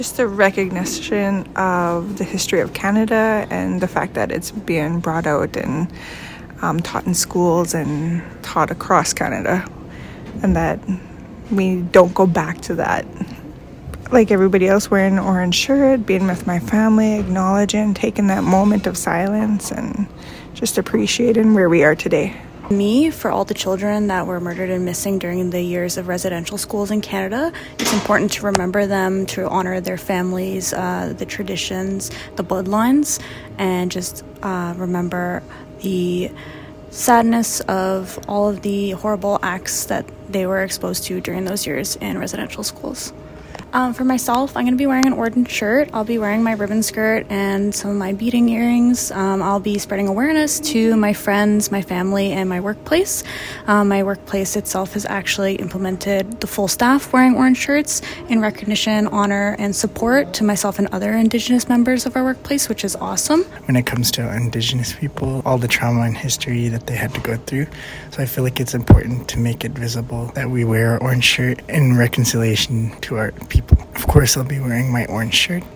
Just the recognition of the history of Canada and the fact that it's being brought out and taught in schools and taught across Canada, and that we don't go back to that. Like everybody else, wearing an orange shirt, being with my family, acknowledging, taking that moment of silence, and just appreciating where we are today. Me, for all the children that were murdered and missing during the years of residential schools in Canada, it's important to remember them, to honor their families, the traditions, the bloodlines, and just remember the sadness of all of the horrible acts that they were exposed to during those years in residential schools. For myself, I'm going to be wearing an orange shirt. I'll be wearing my ribbon skirt and some of my beading earrings. I'll be spreading awareness to my friends, my family, and my workplace. My workplace itself has actually implemented the full staff wearing orange shirts in recognition, honor, and support to myself and other Indigenous members of our workplace, which is awesome. When it comes to Indigenous people, all the trauma and history that they had to go through. So I feel like it's important to make it visible that we wear our orange shirt in reconciliation to our people. Of course, I'll be wearing my orange shirt.